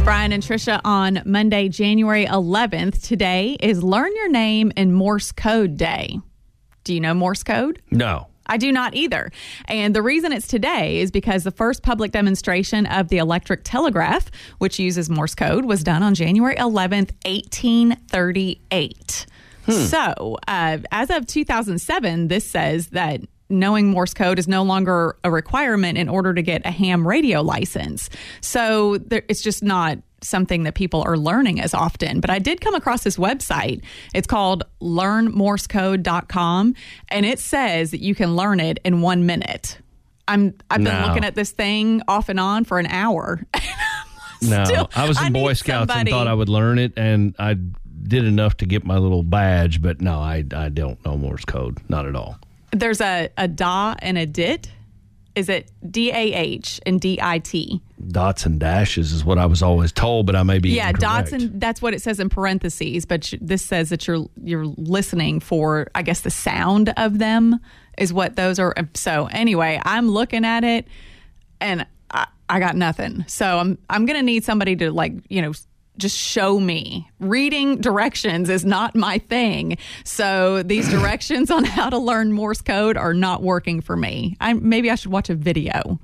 Brian and Trisha on Monday, January 11th. Today is Learn Your Name in Morse Code Day. Do you know Morse code? No. I do not either. And the reason it's today is because the first public demonstration of the electric telegraph, which uses Morse code, was done on January 11th, 1838. So, as of 2007, this says that knowing Morse code is no longer a requirement in order to get a ham radio license. So it's just not something that people are learning as often. But I did come across this website. It's called learnmorsecode.com, and it says that you can learn it in 1 minute. I've been looking at this thing off and on for an hour. No, I was in Boy Scouts and thought I would learn it, and I did enough to get my little badge, but no, I don't know Morse code, not at all. There's a DA and a DIT. Is it DAH and DIT? Dots and dashes is what I was always told, but I may be incorrect. Dots and that's what it says in parentheses. But this says that you're listening for, I guess, the sound of them is what those are. So anyway, I'm looking at it and I got nothing. So I'm gonna need somebody to just show me. Reading directions is not my thing. So these directions on how to learn Morse code are not working for me. Maybe I should watch a video.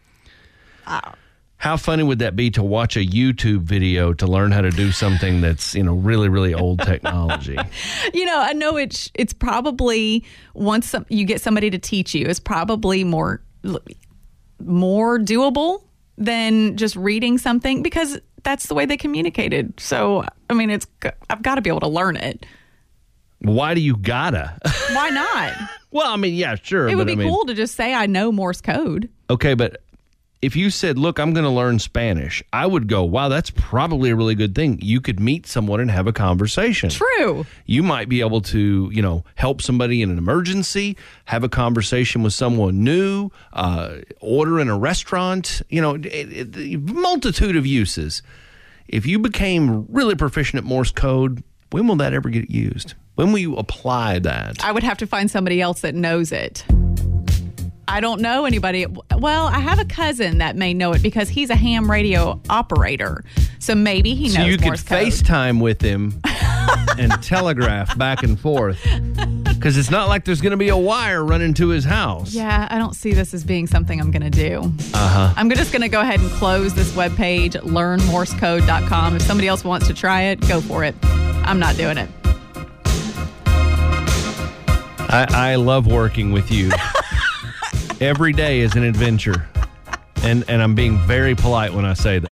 How funny would that be to watch a YouTube video to learn how to do something that's, really, really old technology? I know it's probably once you get somebody to teach you, it's probably more doable than just reading something because that's the way they communicated. So, I've got to be able to learn it. Why do you gotta? Why not? Well, yeah, sure. It would be cool to just say I know Morse code. Okay, but if you said, look, I'm going to learn Spanish, I would go, wow, that's probably a really good thing. You could meet someone and have a conversation. True. You might be able to, help somebody in an emergency, have a conversation with someone new, order in a restaurant, multitude of uses. If you became really proficient at Morse code, when will that ever get used? When will you apply that? I would have to find somebody else that knows it. I don't know anybody. Well, I have a cousin that may know it because he's a ham radio operator. So maybe he knows Morse code. So you could FaceTime with him and telegraph back and forth. Because it's not like there's going to be a wire running to his house. Yeah, I don't see this as being something I'm going to do. I'm just going to go ahead and close this webpage, learnmorsecode.com. If somebody else wants to try it, go for it. I'm not doing it. I love working with you. Every day is an adventure. And I'm being very polite when I say that.